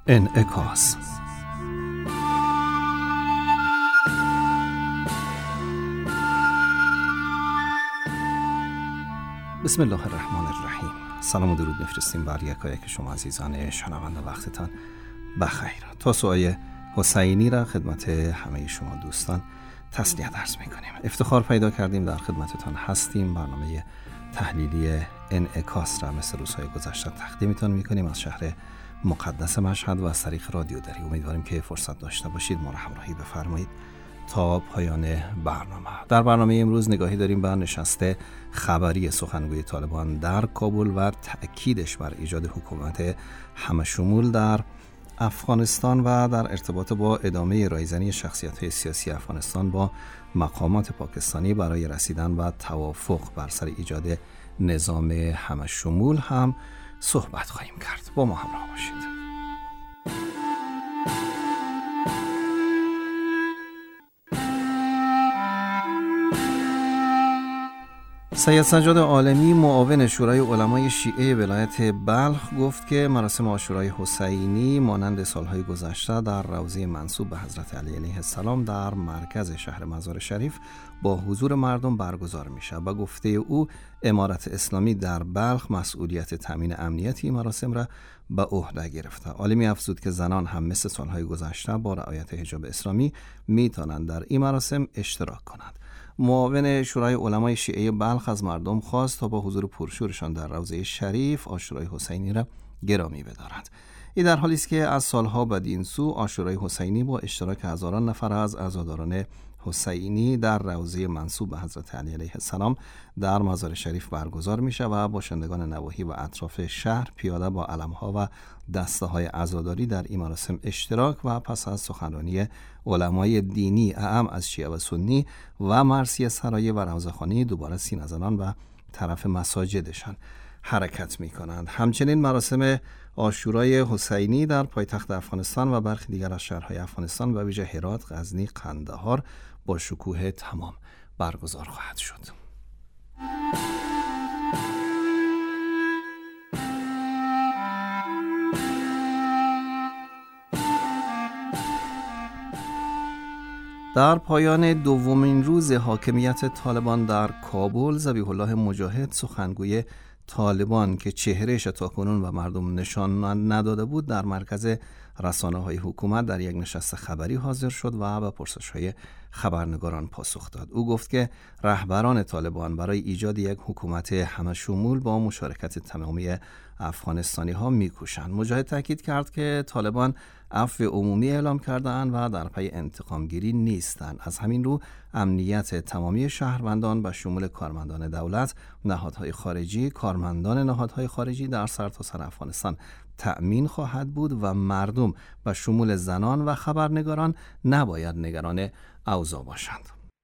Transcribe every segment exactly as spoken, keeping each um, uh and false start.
انعکاس. بسم الله الرحمن الرحیم. سلام و درود میفرستیم بر یکایک شما عزیزان شنونده. وقتتان بخیر. توسعه حسینی را خدمت همه شما دوستان تسلیت عرض میکنیم. افتخار پیدا کردیم در خدمتتان هستیم. برنامه تحلیلی انعکاس را مثل روزهای گذشته تقدیمتان میکنیم از شهر مقدس مشهد و از طریق رادیو دری. امیدواریم که فرصت داشته باشید ما را همراهی بفرمایید تا پایان برنامه. در برنامه امروز نگاهی داریم به نشست خبری سخنگوی طالبان در کابل و تأکیدش بر ایجاد حکومت همشمول در افغانستان و در ارتباط با ادامه رایزنی شخصیت‌های سیاسی افغانستان با مقامات پاکستانی برای رسیدن و توافق بر سر ایجاد نظام همشمول هم صحبت خواهیم کرد. با ما همراه باشید. سید سجاد عالمی معاون شورای علمای شیعه ولایت بلخ گفت که مراسم عاشورای حسینی مانند سالهای گذشته در روضه منسوب به حضرت علی علیه السلام در مرکز شهر مزار شریف با حضور مردم برگزار می شود. و گفته او امارت اسلامی در بلخ مسئولیت تامین امنیت این مراسم را به عهده گرفته. عالمی افزود که زنان هم مثل سالهای گذشته با رعایت حجاب اسلامی می توانند در این مراسم اشتراک کنند. معاون شورای علمای شیعه بلخ از مردم خواست تا با حضور پرشورشان در روضه شریف عاشورای حسینی را گرامی بدارند. این در حالی است که از سالها بدین سو عاشورای حسینی با اشتراک هزاران نفر از عزاداران حسینی در روضه منسوب به حضرت علی علیه السلام در مزار شریف برگزار می شود و باشندگان نواحی و اطراف شهر پیاده با علمها و دسته های عزاداری در این مراسم اشتراک و پس از سخنرانی علمای دینی اعم از شیعه و سنی و مرثیه سرای و روضه‌خوانی دوباره سینه زنان و طرف مساجدشان حرکت می کنند. همچنین مراسم عاشورای حسینی در پایتخت افغانستان و برخی دیگر از شهرهای افغانستان و ویژه هرات، غزنی، قندهار با شکوه تمام برگزار خواهد شد. در پایان دومین روز حاکمیت طالبان در کابل، ذبیح الله مجاهد سخنگوی طالبان که چهرهش تاکنون و مردم نشان نداده بود در مرکز رسانه‌های حکومت در یک نشست خبری حاضر شد و به پرسش‌های خبرنگاران پاسخ داد. او گفت که رهبران طالبان برای ایجاد یک حکومت همشمول با مشارکت تمامی افغانستانی‌ها می‌کوشند. مجاهد تاکید کرد که طالبان عفو عمومی اعلام کرده‌اند و در پی انتقام‌گیری نیستند. از همین رو امنیت تمامی شهروندان به شمول کارمندان دولت، نهادهای خارجی، کارمندان نهادهای خارجی در سرتاسر افغانستان تأمین خواهد بود و مردم به شمول زنان و خبرنگاران نباید نگران اوضاع باشند.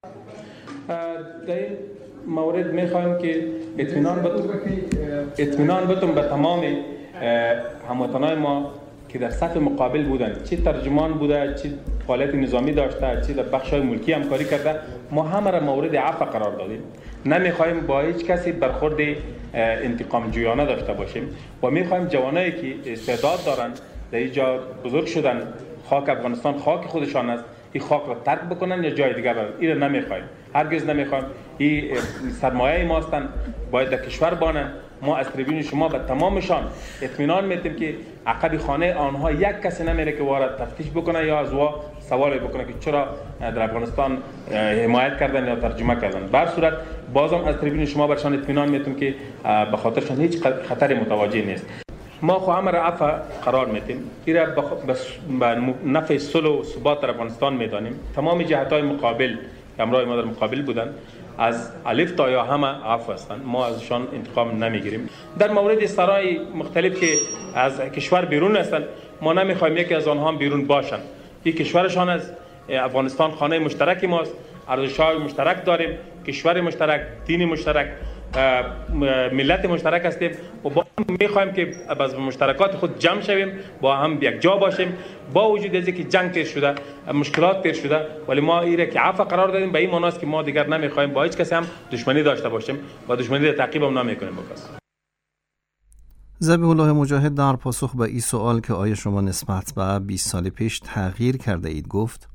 در این مورد می‌خوایم که اطمینان بتون اطمینان بتون به تمام هموطنان ما که در صف مقابل بودن، چه ترجمان بوده، چه فعالیت نظامی داشته، چه در بخش‌های ملکی همکاری کرده، ما همه را مورد عفو قرار دادیم. نمی‌خوایم با هیچ کسی برخورد انتقام جویانه داشته باشیم و می‌خوایم جوانایی که استعداد دارن در اینجا بزرگ شدن، خاک افغانستان خاک خودشان است، این خاک را ترک بکنن یا جای دیگر برن. این را نمی‌خوایم، هرگز نمی‌خوایم. این سرمایه ما هستند، باید در کشور بانن. ما از تریبون شما به تمامشان اطمینان میدیم که عقب خانه آنها یک کسی نمیره که وارد تفتیش بکنه یا از وا سوال بکنه که چرا در افغانستان حمایت کردن یا ترجمه کردن. به هر صورت بازم از تریبون شما برشان اطمینان میدیم که به خاطرشان هیچ خطری متوجه نیست. ما خو همه را عفو قرار میدیم. این را به نفع صلح و ثبات در افغانستان میدانیم. تمام جهت‌های مقابل همراه ما در مقابل بودن، از الف تا یا همه عفو هستند. ما ازشان انتقام نمیگیریم. در مورد سرای مختلف که از کشور بیرون هستند، ما نمیخوایم یکی از آنها بیرون باشند. این کشورشان از افغانستان خانه مشترک ماست، ارزش‌های مشترک داریم، کشور مشترک، دین مشترک، ملت مشترک هستیم و با هم میخوایم که از مشترکات خود جمع شویم، با هم یک جا باشیم. با وجود از اینکه جنگ تیر شده، مشکلات تیر شده، ولی ما ایره که عفو قرار دادیم. به این معنی است که ما دیگر نمیخوایم با هیچ کسی هم دشمنی داشته باشیم و دشمنی را تعقیب هم نمیکنیم با کسی. ذبیح الله مجاهد در پاسخ به این سوال که آیا شما نسبت به بیست سال پیش تغییر کرده اید گفت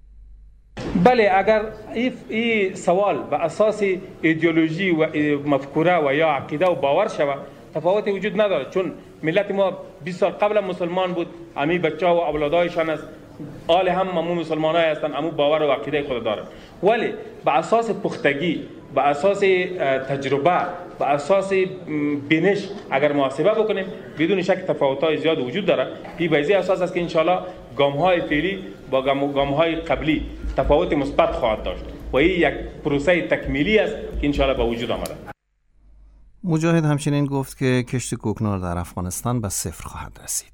بله، اگر این سوال به اساس ایدئولوژی و مفکوره و یا عقیده و باور شود تفاوتی وجود نداره، چون ملت ما بیست سال قبل مسلمان بود، امی بچه‌ها و اولادایشان است آل هم همون مسلمانای هستند، همون باور و عقیده خود دارند. ولی به اساس پختگی، به اساس تجربه، به اساس بینش اگر محاسبه بکنیم بدون شک تفاوت‌های زیاد وجود داره. این به اساس است که ان شاءالله گام‌های فعلی با گام‌های قبلی تفاوت مثبت خواهد داشت و این یک پروسه تکمیلی است که ان شاءالله به وجود آمده. مجاهد همچنین گفت که کشت کوکنار در افغانستان به صفر خواهد رسید.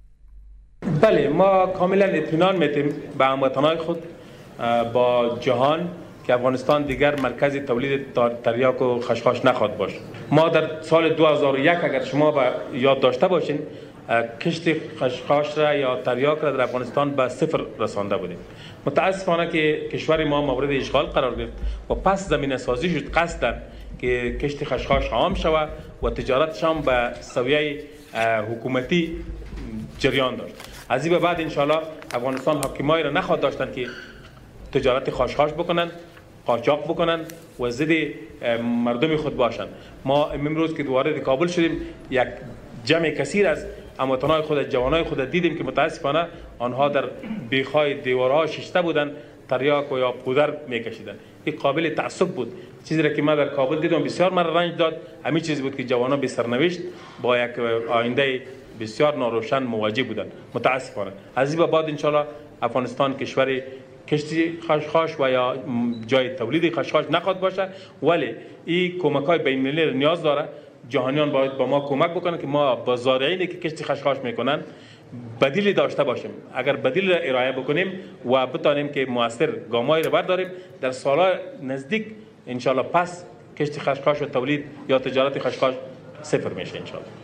بله، ما کاملا اطمینان میتیم به هموطنان خود با جهان که افغانستان دیگر مرکز تولید تریاک و خشخاش نخواهد باشه. ما در سال دو هزار و یک اگر شما به یاد داشته باشین کشت خشخاش را یا تریاک را در افغانستان به صفر رسانده بودیم. متاسفانه که کشور ما مورد اشغال قرار گرفت و پس زمینه سازی شد قصداً که کشت خشخاش عام شود و تجارتش هم به سویه حکومتی جریان داشت. از این به بعد انشالله افغانستان حاکمایی را نخواهد داشتن که تجارت خشخاش بکنن، قاچاق بکنن و ضد مردم خود باشن. ما امروز که وارد کابل شدیم یک جمع کثیر از هموطنان خود، جوانای خود دیدیم که متاسفانه آنها در بیخای دیوارها شیشته بودن، تریاک و یا پودر میکشیدن. این قابل تعصب بود. چیزی را که من در کابل دیدم بسیار من رنج داد. همین چیز بود که جوانان به سرنوشت با یک آینده بسیار ناروشن مواجه بودند. متاسفانه از این به بعد ان شاءالله افغانستان کشور کشتی خشخاش و یا جای تولید خشخاش نخواهد باشه، ولی این کمک‌های بین‌المللی نیاز داره. جهانیان باید با ما کمک بکنن که ما با زارعینی که کشتی خشخاش میکنن بدیلی داشته باشیم. اگر بدیل را ارائه بکنیم و بتانیم که موثر گامایی را برداریم، در سال‌های نزدیک ان شاءالله پس کشتی خشخاش و تولید یا تجارت خشخاش صفر میشه ان شاءالله.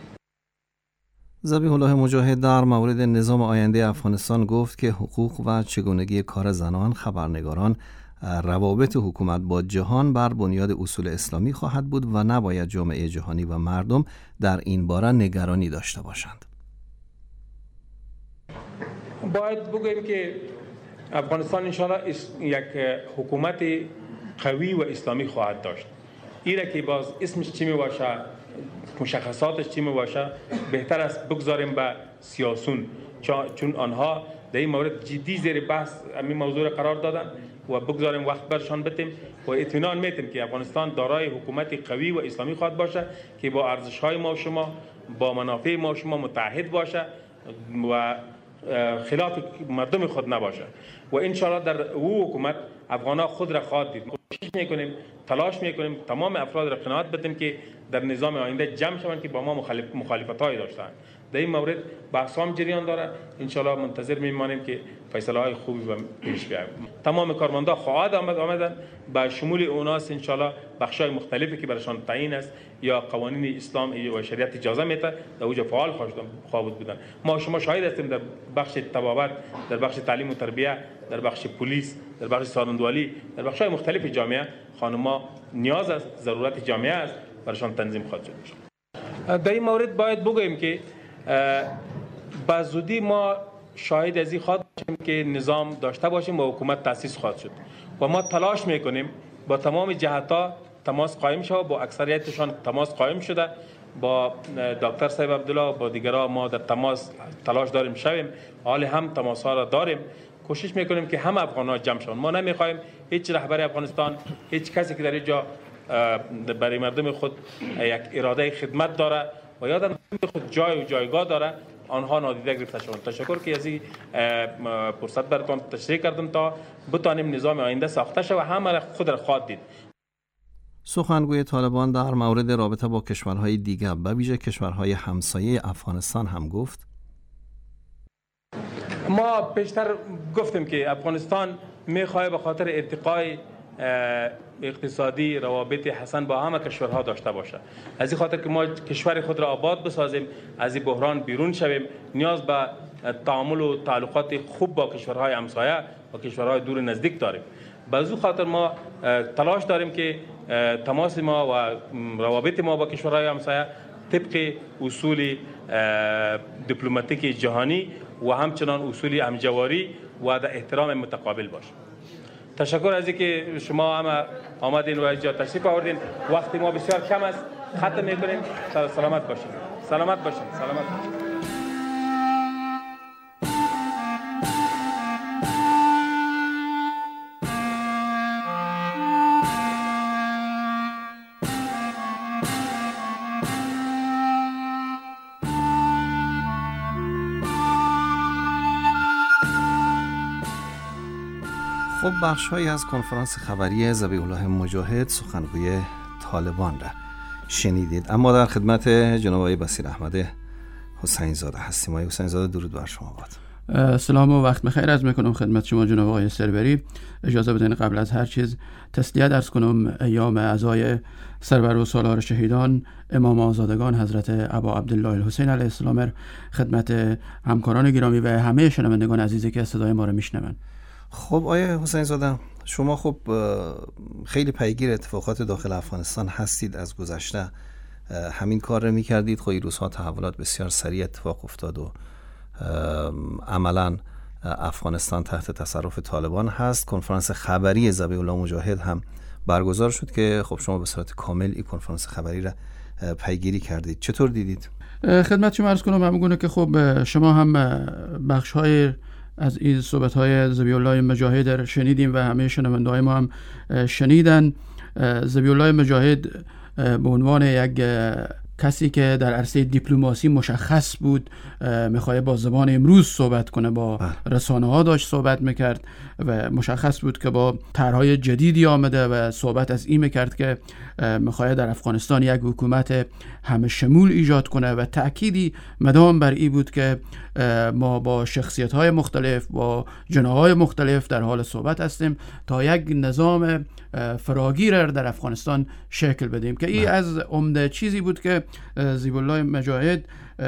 ذبیح الله مجاهد در مورد نظام آینده افغانستان گفت که حقوق و چگونگی کار زنان، خبرنگاران، روابط حکومت با جهان بر بنیاد اصول اسلامی خواهد بود و نباید جامعه جهانی و مردم در این باره نگرانی داشته باشند. باید بگوییم که افغانستان انشاءالله یک حکومت قوی و اسلامی خواهد داشت. ایره که باز اسمش چی می باشه، مشخصاتش چی می باشه، بهتر است بگذاریم به سیاسون، چون آنها در این مورد جدی زیر بحث همین موضوع قرار دادن و بگذاریم وقت برشان بتیم و اطمینان میتیم که افغانستان دارای حکومت قوی و اسلامی خواهد باشه که با ارزش‌های ما و شما، با منافع ما و شما متحد باشه و خلاف مردم خود نباشه و انشاءالله در او حکومت افغان‌ها خود را خواهد دید. کوشش میکنیم، تلاش میکنیم تمام افراد را قناعت بدیم که در نظام آینده جمع شوند که با ما مخالف مخالفت‌های داشتند. در این مورد بحث هم جریان داره. انشاءالله منتظر میمانیم که فیصله‌های خوبی و پیش بیاید. تمام کارمندا خواهد آمد آمدن با شمول اوناس انشاءالله بخش‌های مختلفی که برایشان تعیین است یا قوانین اسلام و شریعت اجازه میده در اوج فعال خواهد بودن. ما شما شاهد هستیم در بخش طبابت، در بخش تعلیم و تربیت، در بخش پلیس، در بخش سالندوالی، در بخش‌های مختلف جامعه خانم‌ها نیاز است، ضرورت جامعه است، برایشان تنظیم خواهد شد. در این مورد باید بگوییم که به زودی ما شاهد از این خواهد باشیم که نظام داشته باشیم و حکومت تأسیس خواهد شد و ما تلاش میکنیم با تمام جهت‌ها تماس قائم شود. با اکثریتشان تماس قائم شده، با دکتر صاحب عبدالله با دیگرها ما در تماس تلاش داریم شویم، حال هم تماس ها را داریم. کوشش میکنیم که هم افغان‌ها جمع شوند. ما نمیخوایم هیچ رهبر افغانستان، هیچ کسی که در اینجا برای مردم خود یک اراده خدمت داره و یا در خود جای و جایگاه داره آنها نادیده گرفته شوند. تشکر که از این فرصت براتون تشریح کردم تا بتانیم نظام آینده ساخته شود و همه خود را خواهد دید. سخنگوی طالبان در مورد رابطه با کشورهای دیگر به ویژه کشورهای همسایه افغانستان هم گفت ما پیشتر گفتیم که افغانستان میخواد به خاطر ارتقای اقتصادی روابط حسن با همه کشورها داشته باشه. از این خاطر که ما کشور خود را آباد بسازیم، از این بحران بیرون شویم، نیاز به تعامل و تعلقات خوب با کشورهای همسایه و کشورهای دور نزدیک داریم. به از این خاطر ما تلاش داریم که تماس ما و روابط ما با کشورهای همسایه طبق اصول دیپلماتیک جهانی و همچنان اصول همجواری و در احترام متقابل باشه. تشکر از اینکه شما همه آمدین و اینجا تشریف آوردین. وقتی ما بسیار کم است، ختم میکنیم. سلامت باشین. سلامت باشین. سلامت باشین. خب بخش‌هایی از کنفرانس خبری ذبیح الله مجاهد سخنگوی طالبان را شنیدید. اما در خدمت جناب آقای بصیر احمد حسین زاده هستیم. آقای حسین زاده درود بر شما باد. سلام و وقت بخیر عرض میکنم خدمت شما جناب آقای سربری. اجازه بدین قبل از هر چیز تسلیت عرض کنم ایام عزای سرور و سالار شهیدان امام آزادگان حضرت ابا عبدالله الحسین علیه السلام خدمت همکاران گرامی و همه شنوندگان عزیزی که صدای ما را میشنون. خب آقای حسین زاده، شما خب خیلی پیگیر اتفاقات داخل افغانستان هستید. از گذشته همین کار رو میکردید. خب این روزها تحولات بسیار سریع اتفاق افتاد و عملا افغانستان تحت تصرف طالبان هست. کنفرانس خبری ذبیح الله مجاهد هم برگزار شد که خب شما به صورت کامل این کنفرانس خبری را پیگیری کردید. چطور دیدید؟ خدمت شما عرض کنم همگونه که خب شما هم بخش‌های از این صحبت‌های ذبیح الله مجاهد شنیدیم و همه شنونده‌های ما هم شنیدن. ذبیح الله مجاهد به عنوان یک کسی که در عرصه دیپلماسی مشخص بود، میخواد با زبان امروز صحبت کنه، با رسانه ها داشت صحبت میکرد و مشخص بود که با طرحهای جدیدی آمده و صحبت از این میکرد که میخواد در افغانستان یک حکومت همه شمول ایجاد کنه و تأکیدی مدام بر این بود که ما با شخصیت های مختلف، با جناهای مختلف در حال صحبت هستیم تا یک نظام فراگیر در افغانستان شکل بدیم که این از عمده چیزی بود که ذبیح الله مجاهد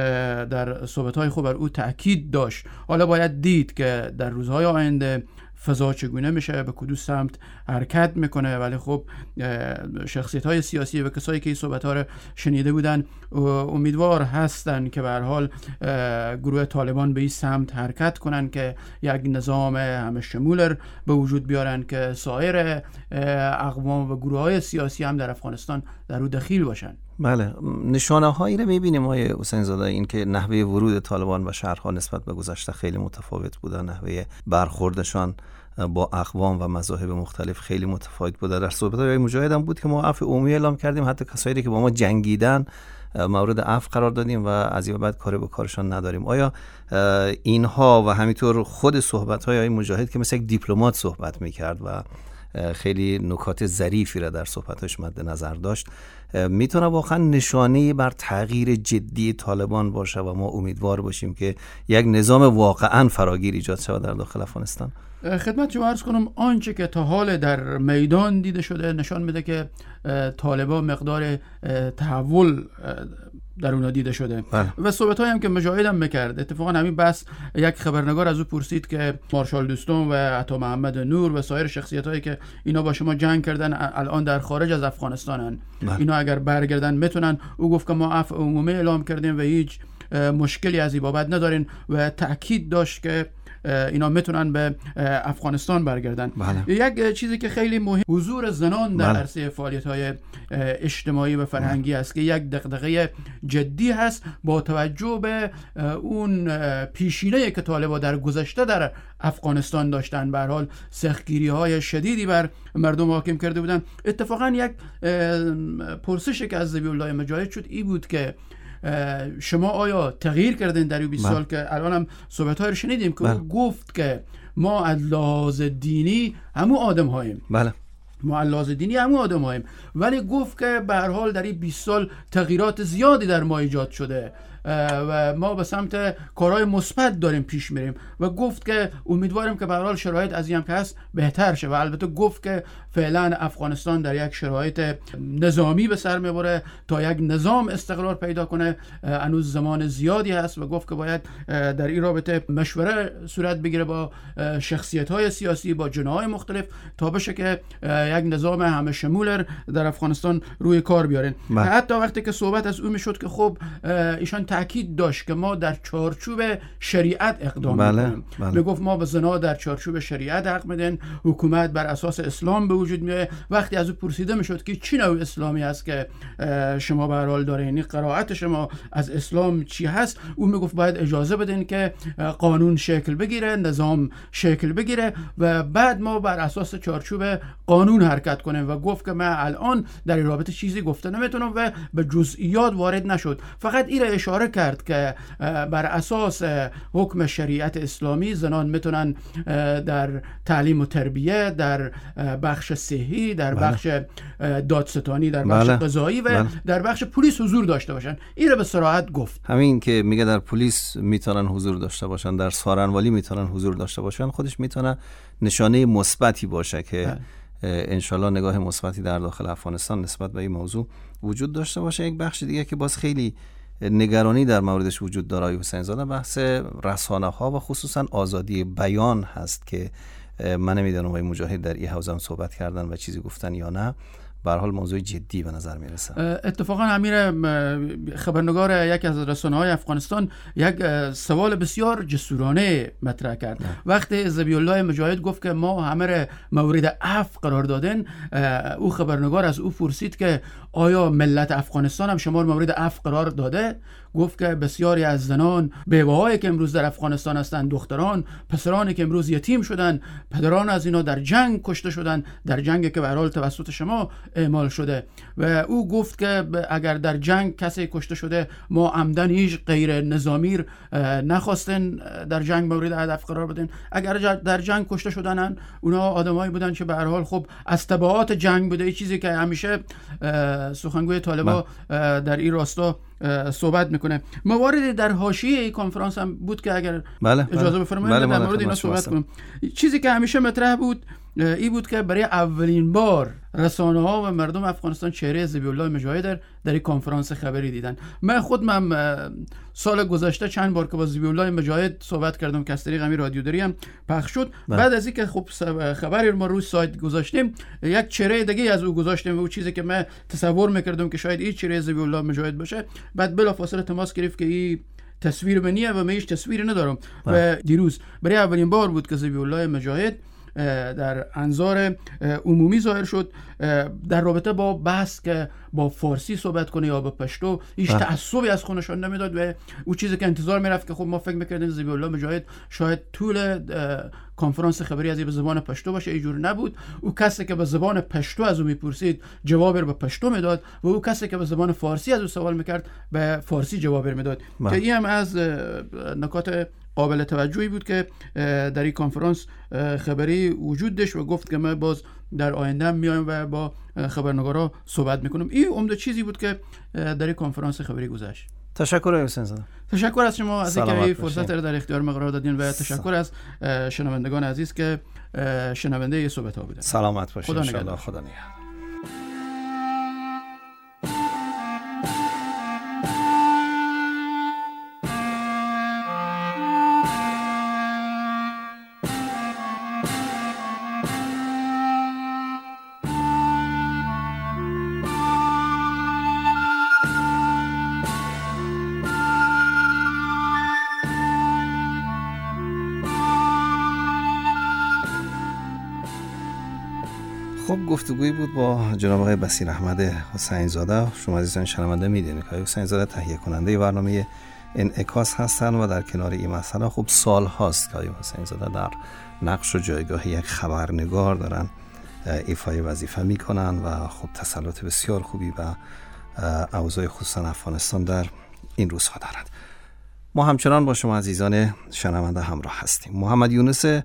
در صحبت‌های خود بر او تأکید داشت. حالا باید دید که در روزهای آینده فضا چگونه میشه، به کدوم سمت حرکت میکنه، ولی خب شخصیت‌های سیاسی و کسایی که این صحبت‌ها رو شنیده بودن امیدوار هستن که به هر حال گروه طالبان به این سمت حرکت کنن که یک نظام همه شمول به وجود بیارن که سایر اقوام و گروه‌های سیاسی هم در افغانستان در او دخیل باشن. بله، نشانه هایی رو میبینیم آقای حسین زاده، این که نحوه ورود طالبان به شهرها نسبت به گذشته خیلی متفاوت بوده، نحوه برخوردشان با اقوام و مذاهب مختلف خیلی متفاوت بوده. در صحبت‌های مجاهد هم بود که ما عفو عمومی اعلام کردیم، حتی کسایی که با ما جنگیدن مورد عفو قرار دادیم و از این بعد کاری به کارشان نداریم. آیا اینها و همینطور خود صحبت‌های آقای مجاهد که مثل یک دیپلمات صحبت می‌کرد و خیلی نکات ظریفی را در صحبتش مد نظر داشت، میتونه واقعا نشانه‌ای بر تغییر جدی طالبان باشه و ما امیدوار باشیم که یک نظام واقعا فراگیر ایجاد شود در داخل افغانستان؟ خدمت شما عرض کنم آنچه که تا حال در میدان دیده شده نشان میده که طالبان مقدار تحول در اونها دیده شده بله. و صحبت‌هایی هم که مجاهد هم میکرد. اتفاقا همین بس یک خبرنگار از او پرسید که مارشال دوستم و عطا محمد نور و سایر شخصیت‌هایی که اینا با شما جنگ کردن الان در خارج از افغانستانن، بله. اینا اگر برگردن میتونن. او گفت که ما عفو عمومی اعلام کردیم و هیچ مشکلی از این بابت ندارین و تأکید داشت که اینا میتونن به افغانستان برگردن. بله. یک چیزی که خیلی مهم حضور زنان در عرصه فعالیت‌های اجتماعی و فرهنگی است که یک دغدغه جدی هست با توجه به اون پیشینه‌ای که طالبان در گذشته در افغانستان داشتن. به هر حال سختگیری‌های شدیدی بر مردم حاکم کرده بودن. اتفاقا یک پرسشی که از ذبیح الله مجاهد شد این بود که شما آیا تغییر کردین در این بیست سال که الان هم صحبت‌های رو شنیدیم که او گفت که ما از لحاظ دینی همون آدم هاییم. بله. ما از لحاظ دینی همون آدم هاییم، ولی گفت که به هر حال در این بیست سال تغییرات زیادی در ما ایجاد شده و ما به سمت کارهای مثبت داریم پیش میریم و گفت که امیدواریم که به هر حال شرایط از این که هست بهتر شه و البته گفت که فعلا افغانستان در یک شرایط نظامی به سر میبره تا یک نظام استقرار پیدا کنه هنوز زمان زیادی هست و گفت که باید در این رابطه مشوره صورت بگیره با شخصیت‌های سیاسی با جناح‌های مختلف تا بشه که یک نظام همه شمول در افغانستان روی کار بیارن. حتی وقتی که صحبت از اون میشد که خب ایشان تاکید داشت که ما در چارچوب شریعت اقدام بله. میکنیم. بله. میگفت ما به زنا در چارچوب شریعت حق میدن، حکومت بر اساس اسلام به وجود میاد. وقتی از او پرسیده میشد که چی نوع اسلامی است که شما به هر حال دارین، یعنی قرائت شما از اسلام چی هست، او میگفت باید اجازه بدین که قانون شکل بگیره، نظام شکل بگیره و بعد ما بر اساس چارچوب قانون حرکت کنیم و گفت که من الان در این رابطه چیزی گفته نمیتونم و به جزئیات وارد نشد. فقط این را اشاره کرد که بر اساس حکم شریعت اسلامی زنان میتونن در تعلیم و تربیه، در بخش صحی، در بخش دادستانی، در بخش بله. قضایی و بله. در بخش پلیس حضور داشته باشن. این را به صراحت گفت. همین که میگه در پلیس میتونن حضور داشته باشن، در سارنوالی میتونن حضور داشته باشن، خودش میتونه نشانه مثبتی باشه که بله. انشالله نگاه مثبتی در داخل افغانستان نسبت به این موضوع وجود داشته باشه. یک بخش دیگه که باز خیلی نگرانی در موردش وجود داره آقای حسین زاده بحث رسانه ها و خصوصا آزادی بیان هست که من نمیدونم آقای مجاهد در این حوزه هم صحبت کردن و چیزی گفتن یا نه. به هر حال موضوع جدی به نظر میرسه. اتفاقا امیر خبرنگار یکی از رسانه‌های افغانستان یک سوال بسیار جسورانه مطرح کرد. نه. وقتی ذبیح الله مجاهد گفت که ما همه مورد عفو قرار دادن، او خبرنگار از او پرسید که آیا ملت افغانستان هم شما مورد عفو قرار داده؟ گفت که بسیاری از زنان، بیوه‌هایی که امروز در افغانستان هستند، دختران، پسرانی که امروز یتیم شدن، پدران از اینا در جنگ کشته شدن، در جنگی که به هر حال توسط شما اعمال شده. و او گفت که اگر در جنگ کسی کشته شده ما عمدن هیچ غیر نظامی نخواستن در جنگ مورد هدف قرار بدن. اگر در جنگ کشته شدن اونا آدمایی بودن که به هر حال خب از تبعات جنگ بوده. این چیزی که همیشه سخنگوی طالبان در این راستا صحبت میکنه. مواردی در حاشیه این کنفرانس هم بود که اگر بله اجازه بفرمایید بله در مورد اینا صحبت کنم. چیزی که همیشه مطرح بود این بود که برای اولین بار رسانه ها و مردم افغانستان چهره ذبیح الله مجاهد در این کنفرانس خبری دیدن. من خود من سال گذشته چند بار که با ذبیح الله مجاهد صحبت کردم که از طریق همین رادیو داری هم پخش شد. بله. بعد از اینکه خب خبری ما روی سایت گذاشتیم یک چهره دیگه از او گذاشتیم و اون چیزی که من تصور میکردم که شاید این چهره ذبیح الله مجاهد باشه، بعد بلافاصله تماس گرفت که این تصویر منیه و من هیچ تصویری ندارم. بله. و دیروز برای اولین بار بود که ذبیح الله مجاهد در انظار عمومی ظاهر شد در رابطه با بحث که با فارسی صحبت کنه یا با پشتو. هیچ تعصبی از خودشون نمیداد و اون چیزی که انتظار میرفت که خب ما فکر میکردیم ذبیح الله مجاهد شاید طول کنفرانس خبری از به زبان پشتو باشه، اینجور نبود. او کسی که به زبان پشتو از او میپرسید جواب رو به پشتو میداد و او کسی که به زبان فارسی از او سوال میکرد به فارسی جواب میداد. که این هم از نکات قابل توجهی بود که در این کنفرانس خبری وجود داشت و گفت که ما باز در آینده میایم و با خبرنگارا صحبت میکنم. این عمده چیزی بود که در این کنفرانس خبری گذشت. تشکر حسین زاده. تشکر از شما از اینکه این فرصت رو در اختیار ما قرار دادین و تشکر از شنوندگان عزیز که شنونده این صحبت ها بودن. سلامت باشید. خدا نگهدار. خدا نگهدار. خب گفتگویی بود با جناب آقای بصیر احمد حسین زاده. شما عزیزان شنونده میدونید که حسین زاده تهیه کننده برنامه انعکاس هستن و در کنار این مسئله خب سال هاست که حسین زاده در نقش و جایگاه یک خبرنگار دارن ایفای وظیفه میکنن و خب تسلط بسیار خوبی و اوضاع خصوصا افغانستان در این روزها دارند. ما همچنان با شما عزیزان شنونده همراه هستیم. محمد یونس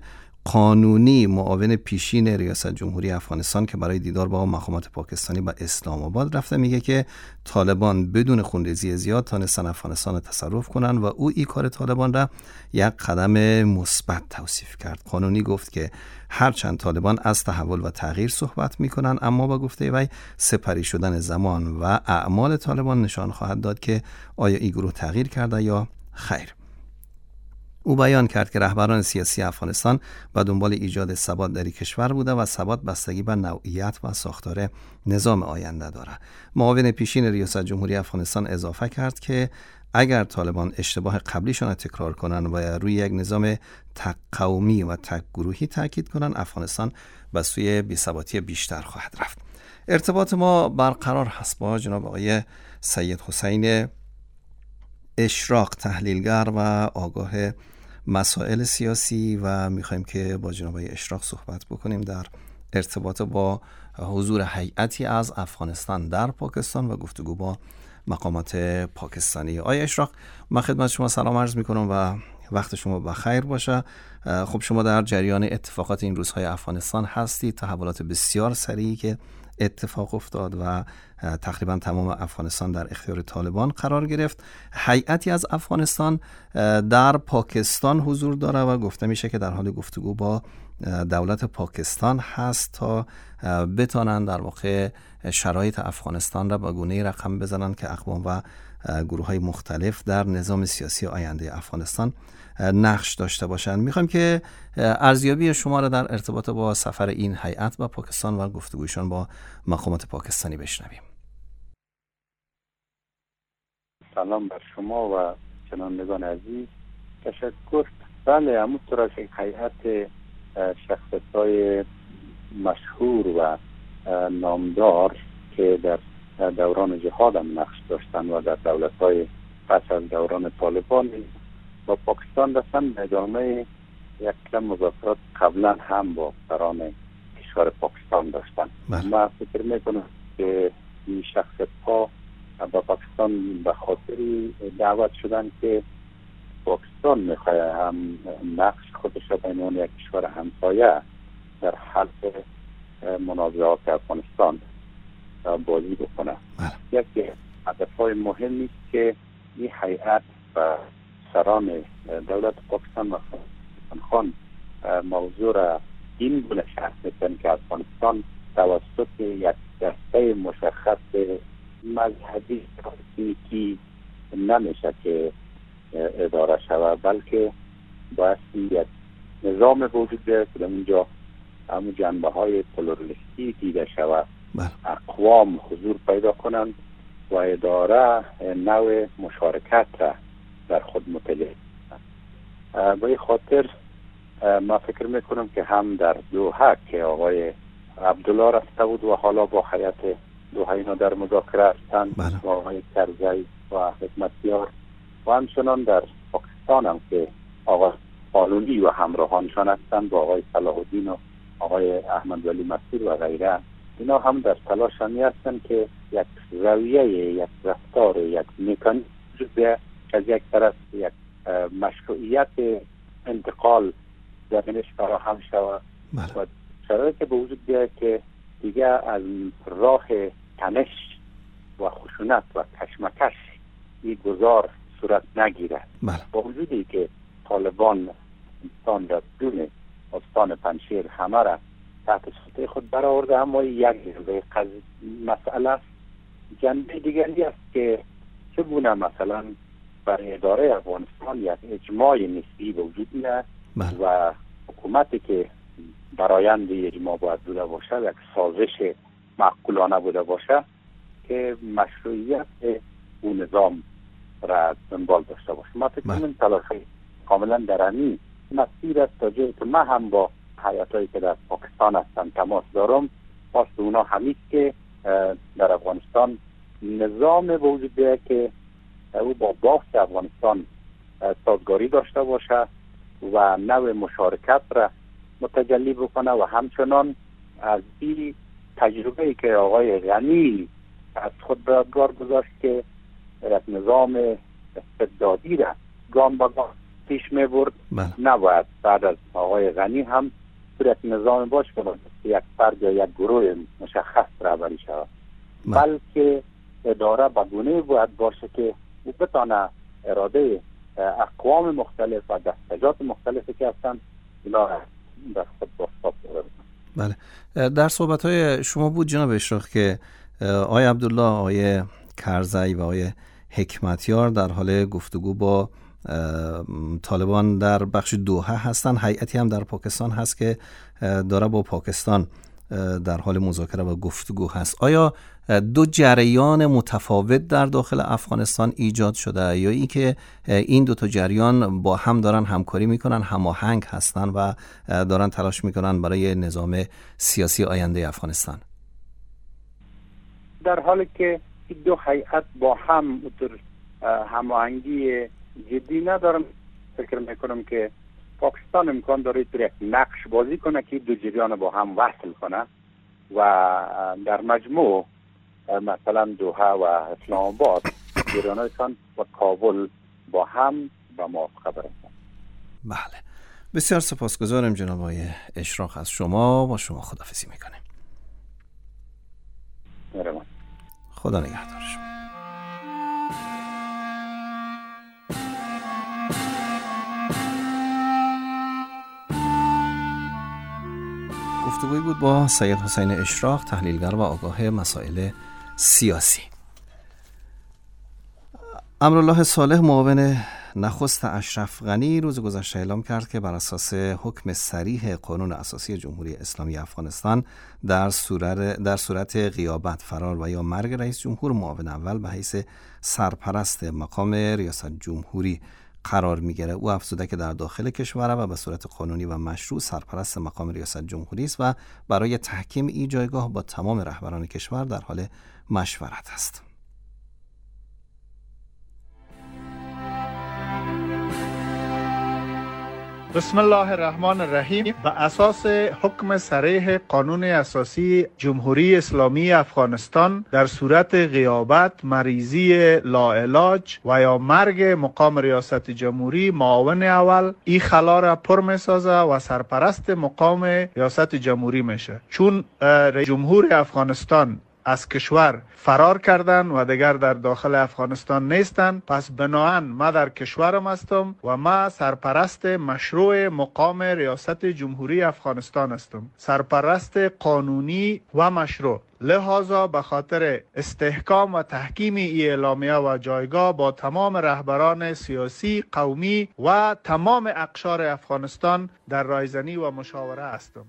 قانونی معاون پیشین ریاست جمهوری افغانستان که برای دیدار با مقامات پاکستانی به اسلام آباد رفته، میگه که طالبان بدون خونریزی زیاد تانستن افغانستان تصرف کنن و او این کار طالبان را یک قدم مثبت توصیف کرد. قانونی گفت که هرچند طالبان از تحول و تغییر صحبت میکنن، اما با گفته وی سپری شدن زمان و اعمال طالبان نشان خواهد داد که آیا این گروه تغییر کرده یا خیر. او بیان کرد که رهبران سیاسی افغانستان به دنبال ایجاد ثبات در کشور بوده و ثبات بستگی به نوعیت و ساختار نظام آینده داره. معاون پیشین ریاست جمهوری افغانستان اضافه کرد که اگر طالبان اشتباه قبلیشان تکرار کنن و روی یک نظام تک قومی و تک گروهی تاکید کنن، افغانستان به سوی بی‌ثباتی بیشتر خواهد رفت. ارتباط ما برقرار هست با جناب آقای سید حسین اشراق، تحلیلگر و آگاه مسائل سیاسی، و میخوایم که با جناب آقای اشراق صحبت بکنیم در ارتباط با حضور هیئتی از افغانستان در پاکستان و گفتگو با مقامات پاکستانی. آقای اشراق، من خدمت شما سلام عرض میکنم و وقت شما بخیر باشه. خب شما در جریان اتفاقات این روزهای افغانستان هستید، تحولات بسیار سریعی که اتفاق افتاد و تقریبا تمام افغانستان در اختیار طالبان قرار گرفت. هیئتی از افغانستان در پاکستان حضور داره و گفته میشه که در حال گفتگو با دولت پاکستان هست تا بتانن در واقع شرایط افغانستان را به گونه‌ای رقم بزنن که اقوام و گروه‌های مختلف در نظام سیاسی آینده افغانستان نقش داشته باشند. میخوایم که ارزیابی شما را در ارتباط با سفر این هیئت به پاکستان و گفتگویشان با مقامات پاکستانی بشنویم. سلام بر شما و شنوندگان عزیز. تشکر. بله، همونطور که هیئت شخصیت‌های مشهور و نامدار که در دوران جهاد هم نقش داشتن و در دولت‌های پس از دوران طالبان با پاکستان رفتن، به ادامه یک کم مذاکرات قبلا هم با سران کشور پاکستان داشتن. من فکر میکنم که این شخصیت‌ها با پاکستان به خاطری دعوت شدن که پاکستان میخواد هم نقش خودش را به عنوان یک کشور همسایه در حل منازعات افغانستان بازی بکنه. یکی هدف‌های مهمی است که این هیئت و سران دولت پاکستان و خان موضوع را این گونه شرح میکنن که افغانستان توسط یک دسته مشخص مذهبی که نمیشه که اداره شود، بلکه باید یک نظام وجود دارد که در اونجا همون جنبه های پلورالیستی دیده شود، اقوام حضور پیدا کنند و اداره نوع مشارکت را در خود متجلی کنند. به این خاطر ما فکر میکنم که هم در دوحه که آقای عبدالله رفته بود و حالا با هیئت دوحه اینا در مذاکره هستند با آقای کرزی و حکمتیار، و همچنان در پاکستان هم که آقای قانونی و همراهانشان هستند با آقای صلاح الدین و آقای احمد ولی مسعود و غیره، اینا هم در تلاش همی هستند که یک رویه، یک رفتار، یک مکانیزم وجود از یک طرف یک مشروعیت انتقال زمینش فراهم شود و شرایطی به وجود بیاید که دیگه از راه تنش و خشونت و کشمکش این گذار صورت نگیرد. با وجودی که طالبان انسان را دون استان پنشیر همه را تحت سلطه خود برآورده، اما یک مسئله است. جنبه دیگری است که چگونه مثلا برای اداره افغانستان یک اجماع نسبی به وجود میاد و حکومتی که برآیند اجماع باید بوده باشه، یک سازش معقولانه بوده باشه که مشروعیت اون نظام را دنبال داشته باشه. ما فکر کنیم تلاشی کاملا در همین مسیر است تا جایی که من هم با هیئت‌هایی که در پاکستان هستن تماس دارم، خواست اونا همیست که در افغانستان نظام به وجود بیاید که او با بافت افغانستان سازگاری داشته باشه و نوع مشارکت را متجلی بکنه و همچنان از این تجربه‌ای که آقای غنی از خود به یادگار گذاشت که یک نظام استبدادی را گام به گام پیش می برد. بله. نباید بعد از آقای غنی هم صورت نظام باش کنند یک فرد یا یک گروه مشخص رهبری شود، بلکه اداره به گونه باید باشه که او بتانه اراده اقوام مختلف و دستجات مختلفی که هستند اینا در خود بازتاب بکنند. بله. در صحبت‌های شما بود جناب اشراق که آقای عبدالله، آقای کرزی و آقای حکمتیار در حال گفتگو با طالبان در بخش دوحه هستند. هیئتی هم در پاکستان هست که داره با پاکستان در حال مذاکره و گفتگو هست. آیا دو جریان متفاوت در داخل افغانستان ایجاد شده یا این که این دو تا جریان با هم دارن همکاری میکنن، هماهنگ هستن و دارن تلاش میکنن برای نظام سیاسی آینده افغانستان؟ در حالی که این دو هیئت با هم هماهنگی جدی ندارن، فکر میکنم که پاکستان امکان داره در یک نقش بازی کنه که دو جریان با هم وصل کنه و در مجموع مثلا دوحه و اسلام آباد جریان‌هایشان و کابل با هم با موافقه برسند. بله، بسیار سپاسگزارم جناب آقای اشراق از شما. با شما خداحافظی میکنیم. مهربان. خدا نگهدار شما. گفتگویی بود با سید حسین اشراق، تحلیلگر و آگاه مسائل سیاسی. امرالله صالح، معاون نخست اشرف غنی، روز گذشته اعلام کرد که بر اساس حکم صریح قانون اساسی جمهوری اسلامی افغانستان در صورت در صورت غیابت، فرار و یا مرگ رئیس جمهور، معاون اول به حیث سرپرست مقام ریاست جمهوری قرار میگیره. او افزوده که در داخل کشور و به صورت قانونی و مشروع سرپرست مقام ریاست جمهوری است و برای تحکیم این جایگاه با تمام رهبران کشور در حال مشورت است. بسم الله الرحمن الرحیم. به اساس حکم صریح قانون اساسی جمهوری اسلامی افغانستان در صورت غیابت، مریضی لاعلاج و یا مرگ مقام ریاست جمهوری، معاون اول این خلا را پر میسازه و سرپرست مقام ریاست جمهوری میشه. چون جمهور افغانستان از کشور فرار کردن و دیگر در داخل افغانستان نیستن، پس بناهن ما در کشورم هستم و ما سرپرست مشروع مقام ریاست جمهوری افغانستان هستم، سرپرست قانونی و مشروع. لذا به خاطر استحکام و تحکیم این اعلامیه و جایگاه با تمام رهبران سیاسی، قومی و تمام اقشار افغانستان در رایزنی و مشاوره هستم.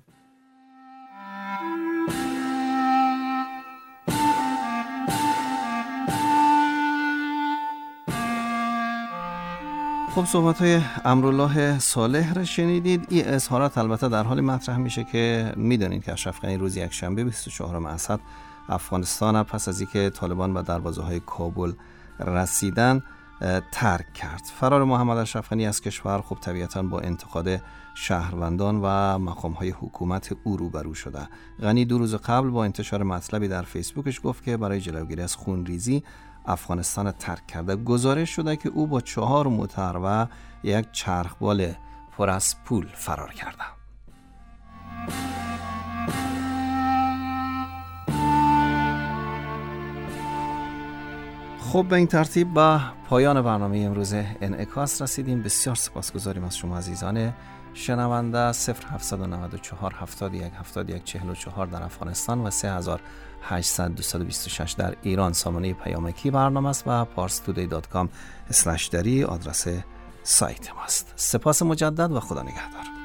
خب، صحبت‌های امرالله صالح را شنیدید. این اظهارات البته در حال مطرح میشه که میدونید که اشرف غنی روز یکشنبه بیست و چهارم اسد افغانستان پس از اینکه طالبان به دروازه‌های کابل رسیدن ترک کرد. فرار محمد اشرف غنی از کشور خب طبیعتاً با انتقاد شهروندان و مقام‌های حکومت او روبرو شده. غنی دو روز قبل با انتشار مطلبی در فیسبوکش گفت که برای جلوگیری از خونریزی افغانستان ترک کرده. گزارش شده که او با چهار موتر و یک چرخبال پر از پول فرار کرده. خب، به این ترتیب به پایان برنامه امروز انعکاس رسیدیم. بسیار سپاسگزاریم از شما عزیزان شنونده. صفر هفتصد و نود و چهار هفتاد و یک هفتاد و یک چهل و چهار در افغانستان و سه هزار و هشتصد دویست و بیست و شش در ایران سامانه پیامکی برنامه است و پارس تودی دات کام اسلش دری آدرس سایت ماست. سپاس مجدد و خدا نگهدار.